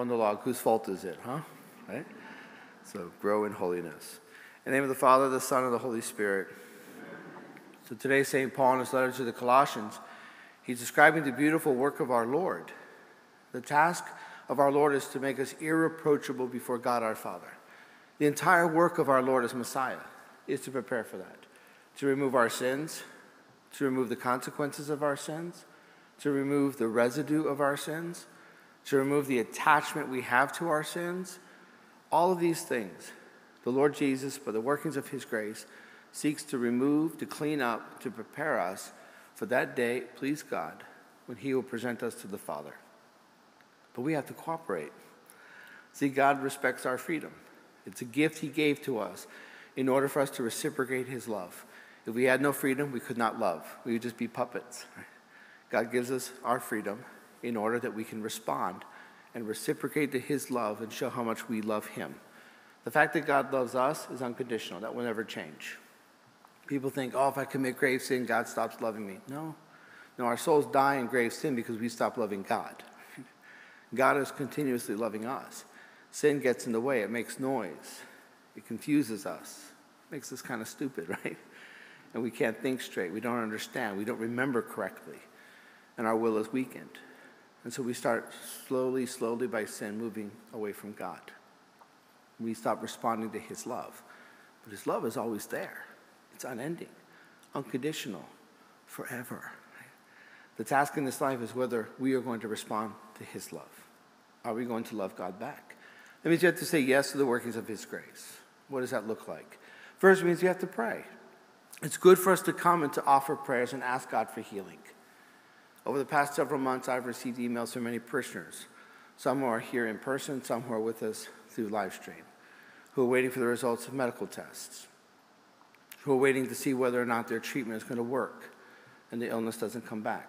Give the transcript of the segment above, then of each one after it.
on the log. Whose fault is it, huh? Right? So grow in holiness. In the name of the Father, the Son, and the Holy Spirit. So today, St. Paul, in his letter to the Colossians, he's describing the beautiful work of our Lord. The task of our Lord is to make us irreproachable before God our Father. The entire work of our Lord as Messiah is to prepare for that, to remove our sins, to remove the consequences of our sins, to remove the residue of our sins, to remove the attachment we have to our sins. All of these things, the Lord Jesus, by the workings of his grace, seeks to remove, to clean up, to prepare us for that day, please God, when he will present us to the Father. But we have to cooperate. See, God respects our freedom. It's a gift he gave to us in order for us to reciprocate his love. If we had no freedom, we could not love. We would just be puppets. God gives us our freedom in order that we can respond and reciprocate to his love and show how much we love him. The fact that God loves us is unconditional. That will never change. People think, oh, if I commit grave sin, God stops loving me. No, our souls die in grave sin because we stop loving God. God is continuously loving us. Sin gets in the way. It makes noise. It confuses us. It makes us kind of stupid, right? And we can't think straight. We don't understand. We don't remember correctly. And our will is weakened. And so we start slowly by sin moving away from God. We stop responding to his love. But his love is always there. It's unending, unconditional, forever. The task in this life is whether we are going to respond to his love. Are we going to love God back? That means you have to say yes to the workings of his grace. What does that look like? First, it means you have to pray. It's good for us to come and to offer prayers and ask God for healing. Over the past several months, I've received emails from many parishioners, some who are here in person, some who are with us through live stream, who are waiting for the results of medical tests, who are waiting to see whether or not their treatment is going to work and the illness doesn't come back.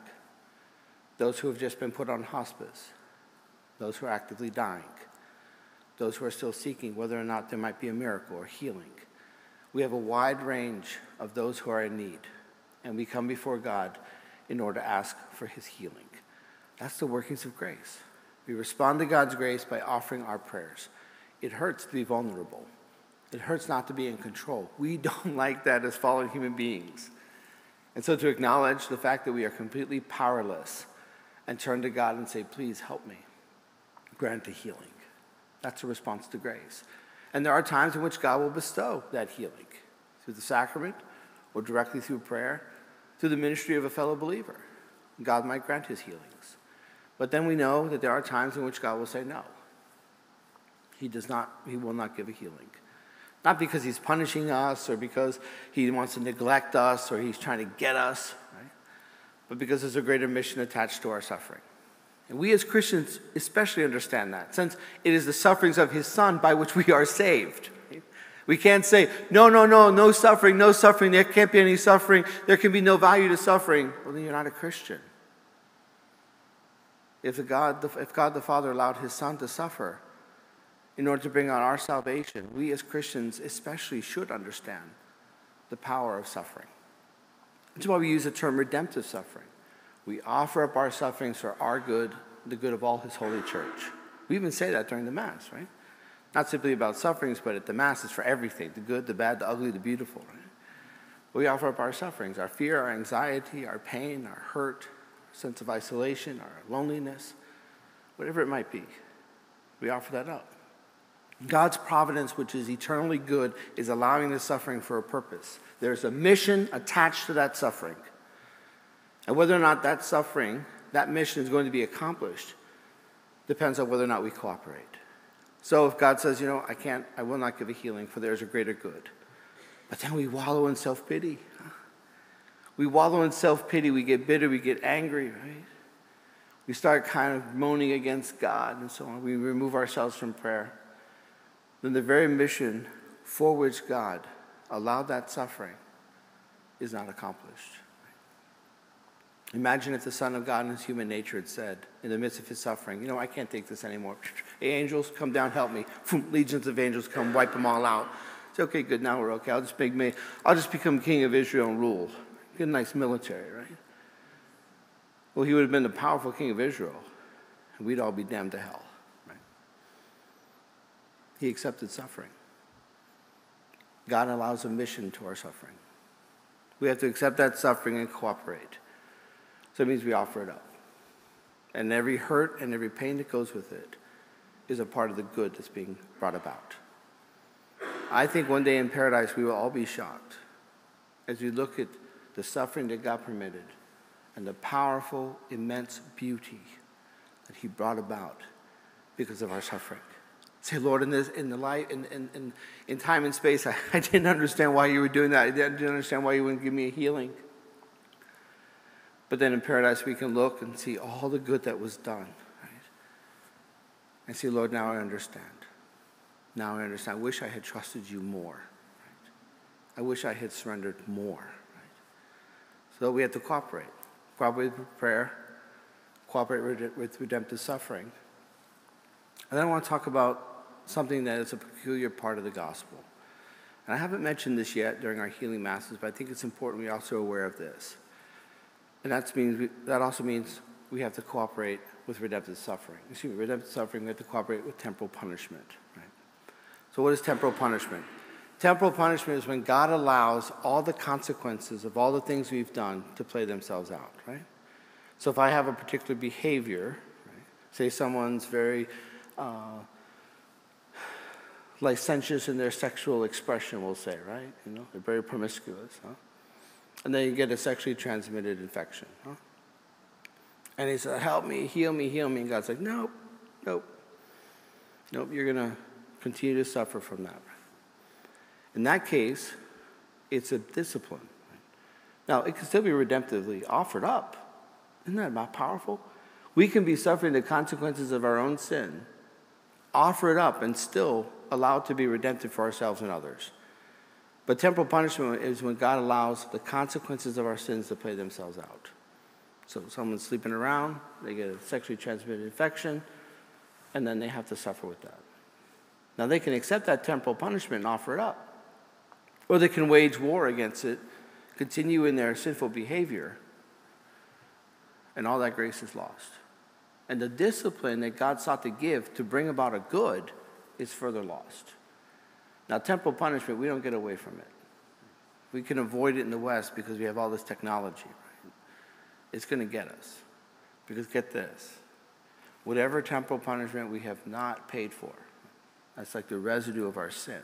Those who have just been put on hospice, those who are actively dying, those who are still seeking whether or not there might be a miracle or healing. We have a wide range of those who are in need, and we come before God in order to ask for his healing. That's the workings of grace. We respond to God's grace by offering our prayers. It hurts to be vulnerable. It hurts not to be in control. We don't like that as fallen human beings. And so to acknowledge the fact that we are completely powerless and turn to God and say, please help me, grant a healing. That's a response to grace. And there are times in which God will bestow that healing through the sacrament or directly through prayer, through the ministry of a fellow believer. God might grant his healings. But then we know that there are times in which God will say no. He will not give a healing. Not because he's punishing us or because he wants to neglect us or he's trying to get us, right? But because there's a greater mission attached to our suffering. And we as Christians especially understand that, since it is the sufferings of his Son by which we are saved. We can't say, no suffering, there can't be any suffering, there can be no value to suffering. Well, then you're not a Christian. If God the Father allowed his Son to suffer in order to bring on our salvation, we as Christians especially should understand the power of suffering. That's why we use the term redemptive suffering. We offer up our sufferings for our good, the good of all his holy church. We even say that during the Mass, right? Not simply about sufferings, but at the Mass it's for everything, the good, the bad, the ugly, the beautiful, right? We offer up our sufferings, our fear, our anxiety, our pain, our hurt, our sense of isolation, our loneliness, whatever it might be. We offer that up. God's providence, which is eternally good, is allowing this suffering for a purpose. There's a mission attached to that suffering. And whether or not that suffering, that mission is going to be accomplished, depends on whether or not we cooperate. So if God says, I will not give a healing, for there is a greater good. But then we wallow in self-pity. We wallow in self-pity, we get bitter, we get angry, right? We start kind of moaning against God and so on. We remove ourselves from prayer. Then the very mission for which God allowed that suffering is not accomplished. Imagine if the Son of God in his human nature had said, in the midst of his suffering, I can't take this anymore. Hey, angels, come down, help me. Legions of angels come, wipe them all out. It's okay, good, now we're okay. I'll just become king of Israel and rule. Get a nice military, right? Well, he would have been the powerful king of Israel, and we'd all be damned to hell, right? He accepted suffering. God allows a mission to our suffering. We have to accept that suffering and cooperate. So it means we offer it up. And every hurt and every pain that goes with it is a part of the good that's being brought about. I think one day in paradise we will all be shocked as we look at the suffering that God permitted and the powerful, immense beauty that he brought about because of our suffering. Say, Lord, in time and space, I didn't understand why you were doing that. I didn't understand why you wouldn't give me a healing. But then in paradise, we can look and see all the good that was done. Right? And say, Lord, now I understand. Now I understand. I wish I had trusted you more. Right? I wish I had surrendered more. Right? So we have to cooperate. Cooperate with prayer. Cooperate with redemptive suffering. And then I want to talk about something that is a peculiar part of the gospel. And I haven't mentioned this yet during our healing masses, but I think it's important we're also aware of this. And that also means we have to cooperate with redemptive suffering. Redemptive suffering, we have to cooperate with temporal punishment. Right? So what is temporal punishment? Temporal punishment is when God allows all the consequences of all the things we've done to play themselves out. Right? So if I have a particular behavior, right, say someone's very licentious in their sexual expression, we'll say, right? They're very promiscuous, huh? And then you get a sexually transmitted infection, huh? And he said, help me, heal me, heal me. And God's like, nope, you're going to continue to suffer from that. In that case, it's a discipline. Now, it can still be redemptively offered up. Isn't that not powerful? We can be suffering the consequences of our own sin, offer it up, and still allow it to be redemptive for ourselves and others. But temporal punishment is when God allows the consequences of our sins to play themselves out. So someone's sleeping around, they get a sexually transmitted infection, and then they have to suffer with that. Now they can accept that temporal punishment and offer it up. Or they can wage war against it, continue in their sinful behavior, and all that grace is lost. And the discipline that God sought to give to bring about a good is further lost. Now, temporal punishment, we don't get away from it. We can avoid it in the West because we have all this technology. Right? It's going to get us. Because get this, whatever temporal punishment we have not paid for, that's like the residue of our sin,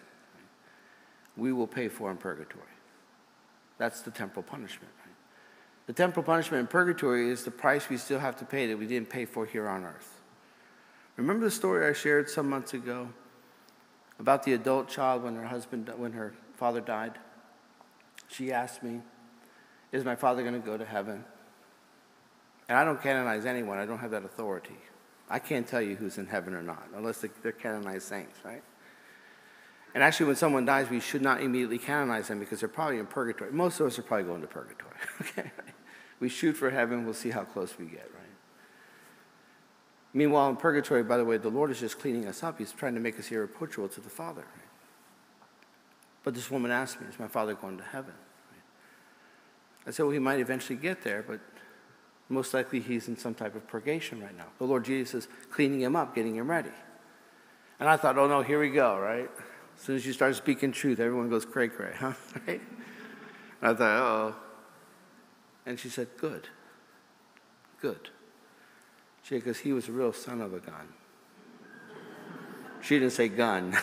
we will pay for in purgatory. That's the temporal punishment. Right? The temporal punishment in purgatory is the price we still have to pay that we didn't pay for here on earth. Remember the story I shared some months ago about the adult child when her father died? She asked me, is my father going to go to heaven? And I don't canonize anyone. I don't have that authority. I can't tell you who's in heaven or not, unless they're canonized saints, right? And actually, when someone dies, we should not immediately canonize them because they're probably in purgatory. Most of us are probably going to purgatory, okay? We shoot for heaven. We'll see how close we get, right? Meanwhile, in purgatory, by the way, the Lord is just cleaning us up. He's trying to make us irreproachable to the Father. Right? But this woman asked me, is my father going to heaven? Right? I said, well, he might eventually get there, but most likely he's in some type of purgation right now. The Lord Jesus is cleaning him up, getting him ready. And I thought, oh, no, here we go, right? As soon as you start speaking truth, everyone goes cray-cray, huh? Right? And I thought, uh-oh. And she said, good. She said, because he was a real son of a gun. She didn't say gun.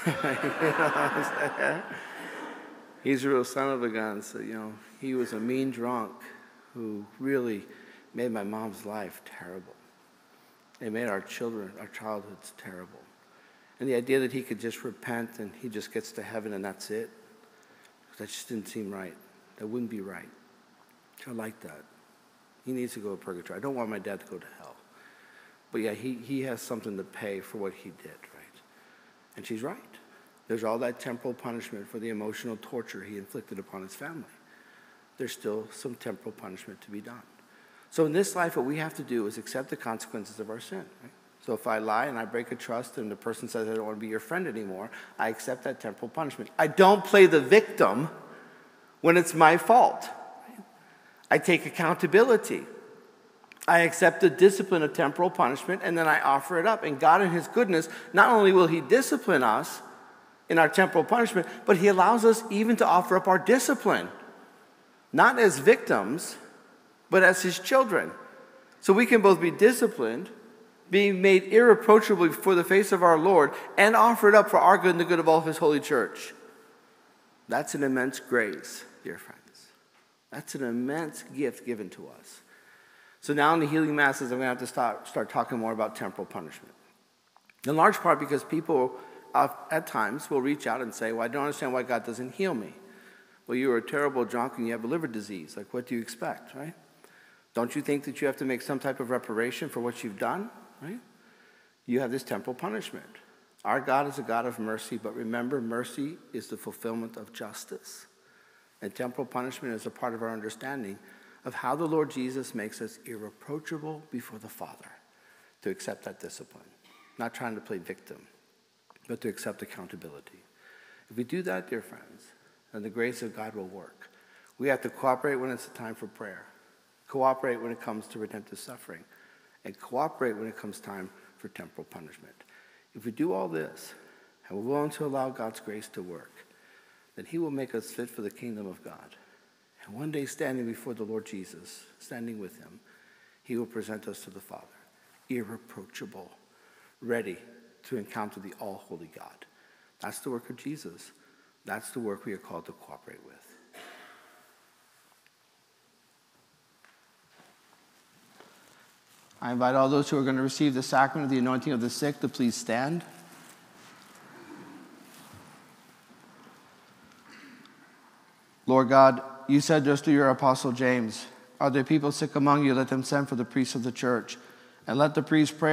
He's a real son of a gun. So, he was a mean drunk who really made my mom's life terrible. It made our childhoods terrible. And the idea that he could just repent and he just gets to heaven and that's it, that just didn't seem right. That wouldn't be right. I like that. He needs to go to purgatory. I don't want my dad to go to hell. But yeah, he has something to pay for what he did, right? And she's right. There's all that temporal punishment for the emotional torture he inflicted upon his family. There's still some temporal punishment to be done. So in this life, what we have to do is accept the consequences of our sin, right? So if I lie and I break a trust and the person says, I don't want to be your friend anymore, I accept that temporal punishment. I don't play the victim when it's my fault. Right? I take accountability. I accept the discipline of temporal punishment, and then I offer it up. And God in his goodness, not only will he discipline us, in our temporal punishment, but he allows us even to offer up our discipline, not as victims, but as his children. So we can both be disciplined, being made irreproachable before the face of our Lord, and offer it up for our good and the good of all of his holy church. That's an immense grace, dear friends. That's an immense gift given to us. So now in the healing masses, I'm going to have to start talking more about temporal punishment. In large part because people at times will reach out and say, well, I don't understand why God doesn't heal me. Well, you were a terrible drunk and you have a liver disease. Like, what do you expect, right? Don't you think that you have to make some type of reparation for what you've done, right? You have this temporal punishment. Our God is a God of mercy, but remember, mercy is the fulfillment of justice. And temporal punishment is a part of our understanding of how the Lord Jesus makes us irreproachable before the Father to accept that discipline. Not trying to play victim, but to accept accountability. If we do that, dear friends, then the grace of God will work. We have to cooperate when it's time for prayer, cooperate when it comes to redemptive suffering, and cooperate when it comes time for temporal punishment. If we do all this, and we're willing to allow God's grace to work, then he will make us fit for the kingdom of God. And one day, standing before the Lord Jesus, standing with him, he will present us to the Father, irreproachable, ready to encounter the all-holy God. That's the work of Jesus. That's the work we are called to cooperate with. I invite all those who are going to receive the sacrament of the anointing of the sick to please stand. Lord God, you said just to your apostle James, are there people sick among you? Let them send for the priests of the church, and let the priests pray